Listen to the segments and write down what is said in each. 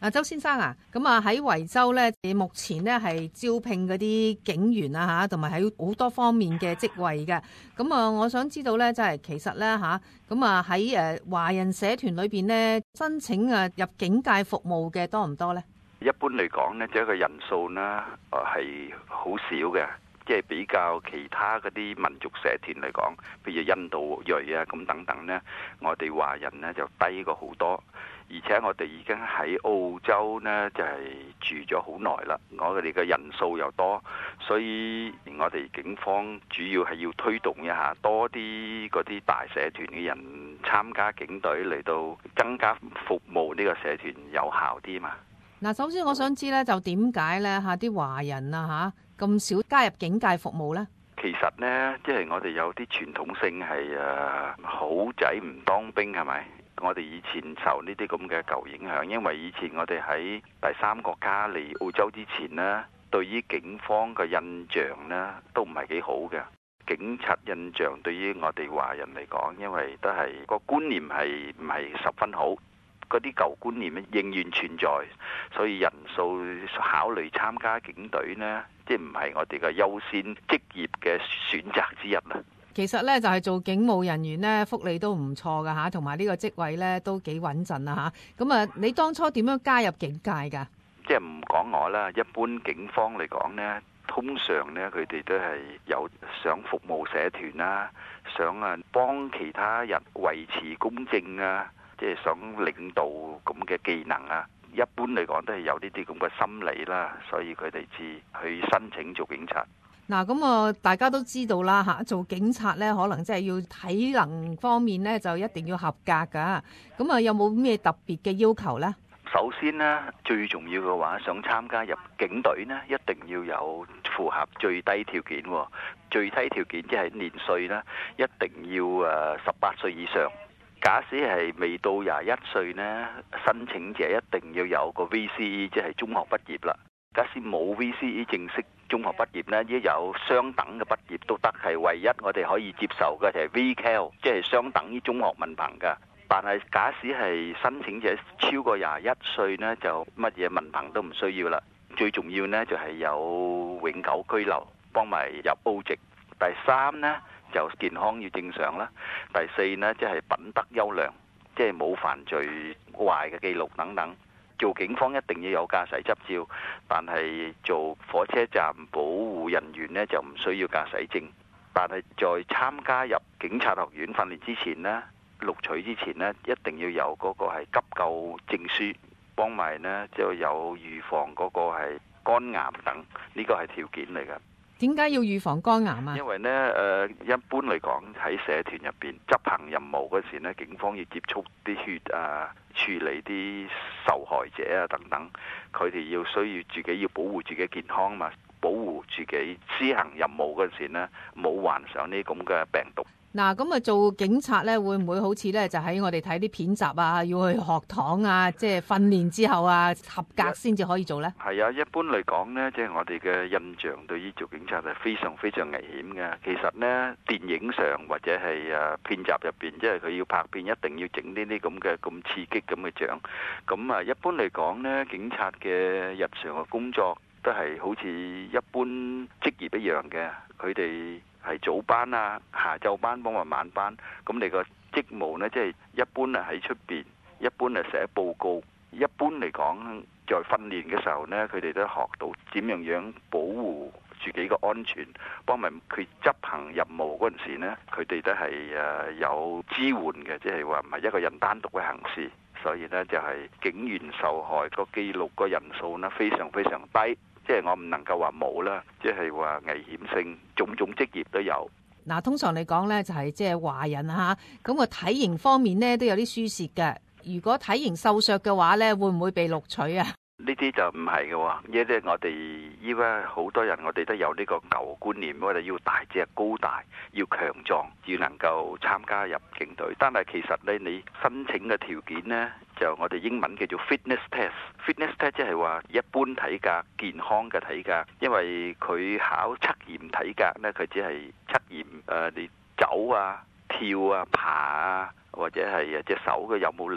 周先生啊，咁啊喺維州咧，目前咧係招聘嗰啲警員啊嚇，同埋喺好多方面嘅職位嘅。咁啊，我想知道咧，就係其實咧嚇，咁啊喺華人社團裏邊咧，申請入警界服務嘅多唔多咧？ 一般嚟講咧，即係個人數呢係好少嘅，即係比較其他嗰啲民族社團嚟講，譬如印度裔啊咁等等呢，我哋華人呢就低過好多。而且我哋已經喺澳洲呢，就係住咗好耐啦，我哋嘅人數又多，所以我哋警方主要係要推動一下多啲嗰啲大社團嘅人參加警隊，嚟到增加服務呢個社團有效啲嘛。 嗱，首先我想知咧，就點解咧嚇啲華人啊嚇咁少加入警界服務咧？ 其實呢，即係我哋有啲傳統性係好仔唔當兵係咪？我哋以前受呢啲咁嘅舊影響，因為以前我哋喺第三國家嚟澳洲之前呢，對於警方嘅印象呢都唔係幾好嘅。警察印象對於我哋華人嚟講，因為都係個觀念係唔係十分好，嗰啲舊觀念仍然存在，所以人數考慮參加警隊呢，即係唔係我哋嘅優先職業嘅選擇之一啦。 其實咧就係做警務人員咧，福利都唔錯噶嚇，同埋呢個職位咧都幾穩陣啊嚇。咁啊，你當初點樣加入警界㗎？ 即係唔講我啦，一般警方嚟講呢，通常呢佢哋都係有想服務社團啦，想幫其他人維持公正啊，即係想領導咁嘅技能啊。一般嚟講都係有呢啲咁嘅心理啦，所以佢哋至去申請做警察。 嗱，咁啊，大家都知道啦嚇，做警察咧，可能即係要體能方面咧，就一定要合格噶。咁啊，有冇咩特別嘅要求咧？ 首先呢，最重要嘅話，想參加入警隊呢，一定要有符合最低條件。最低條件即係年歲呢，一定要18歲以上。假使係未到21歲呢，申請者一定要有個 VCE，即係中學畢業啦。假使冇 VCE 正式中學畢業呢，亦有相等嘅畢業都得，係唯一我哋可以接受嘅就係 VCAL， 即係相等於中學文憑㗎。但係假使係申請者超過21歲呢，就乜嘢文憑都唔需要啦。最重要呢，就係有永久居留，幫埋入澳籍。第三呢，就健康要正常啦。第四呢，即係品德優良，即係冇犯罪壞嘅記錄等等。做警方一定要有駕駛執照，但係做火車站保護人員呢，就唔需要駕駛證。但係在參加入警察學院訓練之前呢，錄取之前呢，一定要有嗰個係急救證書，幫埋呢就有預防嗰個係肝癌等，呢個係條件嚟㗎。 點解要預防肝癌啊？ 因為呢，一般嚟講喺社團入邊執行任務嗰時呢，警方要接觸啲血啊，處理啲受害者啊等等，佢哋要需要自己要保護自己健康嘛，保護自己施行任務嗰時呢，冇患上呢咁嘅病毒。 嗱，咁啊做警察咧，會唔會好似咧就喺我哋睇啲片集啊，要去學堂啊，即係訓練之後啊，合格先至可以做咧？係啊，一般嚟講呢，即係我哋嘅印象對於做警察係非常非常危險嘅。其實呢，電影上或者係片集入邊，即係佢要拍片，一定要整呢啲咁嘅咁刺激咁嘅獎。咁啊，一般嚟講呢，警察嘅日常嘅工作都係好似一般職業一樣嘅，佢哋係早班啊、下晝班幫埋晚班，咁你個職務呢，即係一般啊喺出邊，一般啊寫報告。一般嚟講，在訓練嘅時候呢，佢哋都學到點樣保護自己嘅安全，幫埋佢執行任務嗰陣時呢，佢哋都係有支援嘅，即係話唔係一個人單獨嘅行事。所以呢，就係警員受害個記錄個人數呢，非常非常低。即係我唔能夠話冇啦，即係話危險性，種種職業都有。嗱，通常嚟講咧，就係即係華人嚇，咁個體型方面咧都有啲輸蝕嘅。如果體型瘦削嘅話咧，會唔會被錄取啊？呢啲就唔係嘅喎，因為我哋依家好多人，我哋都有呢個舊觀念，我哋要大隻高大，要強壯，要能夠參加入警隊。但係其實咧，你申請嘅條件呢，就我哋英文叫做 fitness test。fitness test 即係話一般體格、健康嘅體格，因為佢考測驗體格呢，佢只係測驗你走啊、跳啊、爬啊，或者係隻手嘅有冇力。即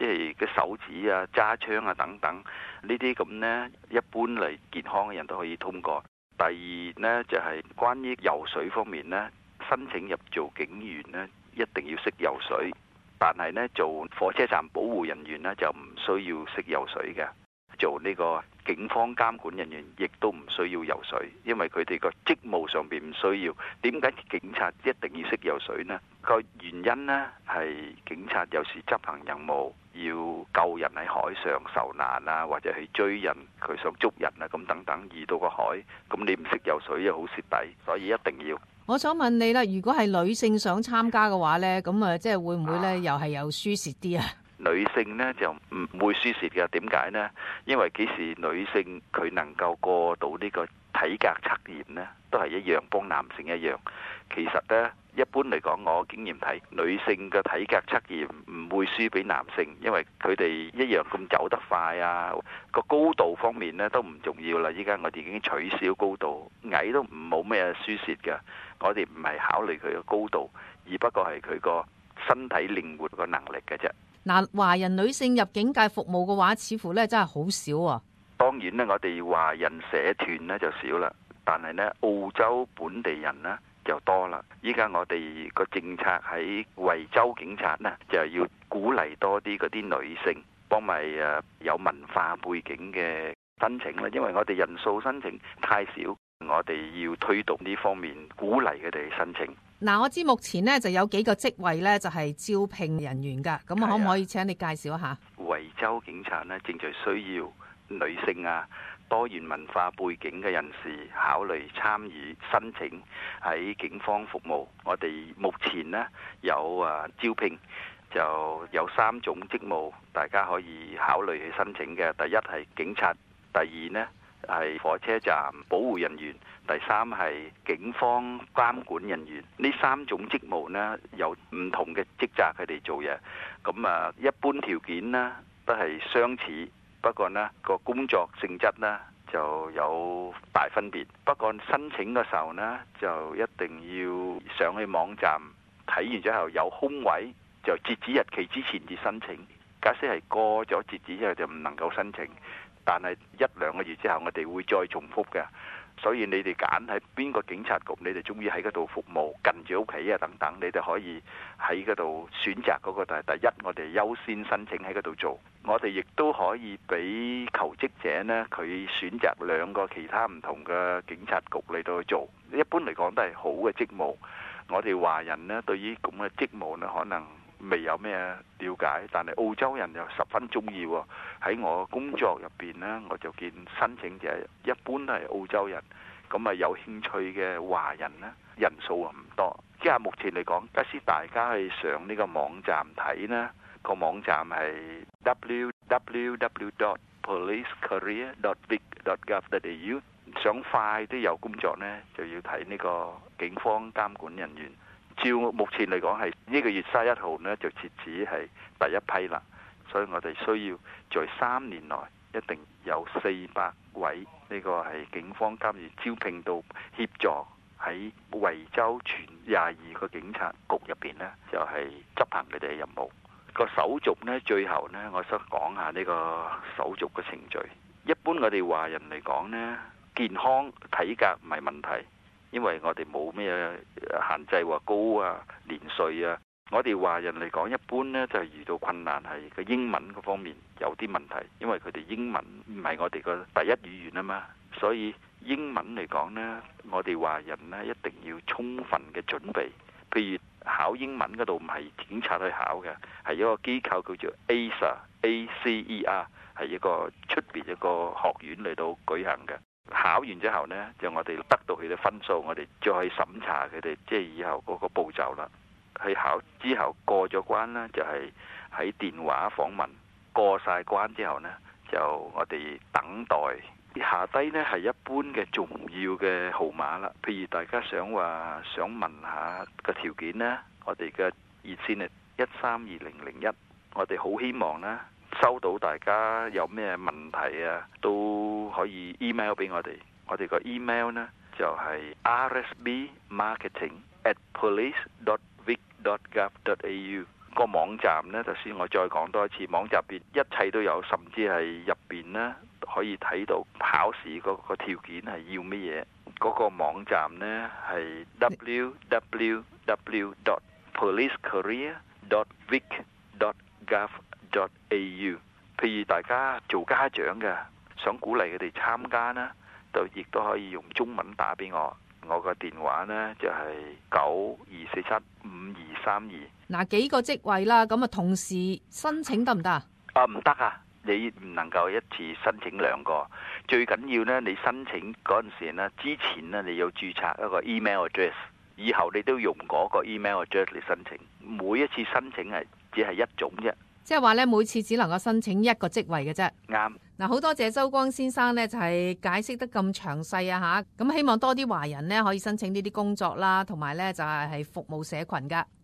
即係嘅手指啊、揸槍啊等等呢啲咁呢，一般嚟健康嘅人都可以通過。第二呢，就係關於游水方面呢，申請入做警員呢，一定要識游水，但係呢，做火車站保護人員呢，就唔需要識游水嘅。做呢個警方監管人員亦都唔需要游水，因為佢哋個職務上邊唔需要。點解警察一定要識游水呢？個原因呢，係警察有時執行任務要救人喺海上受難啊，或者去追人，佢想捉人啊咁等等，遇到個海，咁你唔識游水又好蝕底，所以一定要。 我想問你啦，如果係女性想參加嘅話呢，咁啊即係會唔會呢？又係有輸蝕啲啊？ 女性呢就唔會輸蝕嘅，點解呢？因為幾時女性佢能夠過到呢個體格測驗呢，都係一樣，幫男性一樣。其實呢，一般嚟講，我經驗睇女性嘅體格測驗唔會輸俾男性，因為佢哋一樣咁走得快啊，個高度方面呢都唔重要啦。依家我哋已經取消高度，矮都冇咩輸蝕嘅。我哋唔係考慮佢嘅高度，而不過係佢個身體靈活個能力嘅啫。 嗱，華人女性入境界服務嘅話，似乎咧真係好少啊。 當然咧，我哋華人社團咧就少啦，但係咧澳洲本地人呢就多啦。依家我哋個政策喺維州警察呢，就要鼓勵多啲嗰啲女性幫埋有文化背景嘅申請啦，因為我哋人數申請太少，我哋要推動呢方面，鼓勵佢哋申請。 嗱，我知目前呢就有幾個職位呢，就係招聘人員㗎，咁可唔可以請你介紹一下？ 維州警察呢，正在需要女性啊、多元文化背景嘅人士考慮參與申請喺警方服務。我哋目前呢有招聘，就有3種職務，大家可以考慮去申請嘅。第一係警察，第二呢係火車站保護人員，第三係警方監管人員。呢3種職務呢，有唔同嘅職責佢哋做嘢。咁一般條件呢都係相似，不過呢個工作性質呢就有大分別。不過申請嘅時候呢，就一定要上去網站睇完之後有空位，就截止日期之前至申請。假使係過咗截止之後就唔能夠申請。但係1-2個月之後，我哋會再重複嘅，所以你哋揀喺邊個警察局，你哋中意喺嗰度服務，近住屋企啊等等，你哋可以喺嗰度選擇嗰個。但係第一，我哋優先申請喺嗰度做。我哋亦都可以俾求職者呢，佢選擇2個其他唔同嘅警察局嚟到去做。一般嚟講都係好嘅職務。我哋華人呢，對於咁嘅職務呢，可能未有咩了解，但係澳洲人又十分中意喎。喺我工作入邊呢，我就見申請者一般都係澳洲人，咁有興趣嘅華人呢，人數唔多。即係目前嚟講，假使大家去上呢個網站睇呢，個網站係 www.policecareer.vic.gov.au。想快啲有工作呢，就要睇呢個警方監管人員。照目前嚟講，係呢個月31號呢就截止係第一批啦，所以我哋需要在3年內一定有400位呢個係警方監員招聘到協助喺維州全22個警察局入邊呢，就係執行佢哋嘅任務。個手續呢，最後呢，我想講下呢個手續嘅程序。一般我哋華人嚟講呢，健康體格唔係問題。因為我哋冇咩限制話高啊、年歲啊，我哋華人嚟講一般呢就係遇到困難係個英文嗰方面有啲問題，因為佢哋英文唔係我哋個第一語言啊嘛，所以英文嚟講呢，我哋華人呢一定要充分嘅準備。譬如考英文嗰度唔係警察去考嘅，係一個機構叫做 ACER， 係一個出邊一個學院嚟到舉行嘅。考完之後呢，就我哋得到佢嘅分數，我哋再去審查佢哋，即係以後嗰個步驟啦。去考之後過咗關呢，就係喺電話訪問。過晒關之後呢，就我哋等待。下低呢係一般嘅重要嘅號碼啦。譬如大家想問下個條件呢，我哋嘅熱線係132001。我哋好希望呢，收到大家有咩問題啊，都可以 email 俾我哋。我哋個 email 呢就係 rsbmarketing@police.vic.gov.au。 個網站呢，頭先我再講多一次，網站入邊一切都有，甚至係入邊呢可以睇到考試嗰個條件係要乜嘢。嗰個網站呢係 www.policecareer.vic.gov.au。譬如大家做家長嘅，想鼓勵佢哋參加呢，就亦都可以用中文打俾我。我個電話呢就係92475232。 嗱，幾個職位啦，咁啊同時申請得唔得啊？ 唔得啊！你唔能夠一次申請兩個。最緊要呢，你申請嗰陣時呢，之前呢你要註冊一個 email address， 以後你都用嗰個 email address 嚟申請。每一次申請係只係一種啫。 即係話咧，每次只能夠申請一個職位嘅啫。 啱。 嗱，好多謝周光先生呢，就係解釋得咁詳細啊吓，咁希望多啲華人呢，可以申請呢啲工作啦，同埋呢就係服務社群噶。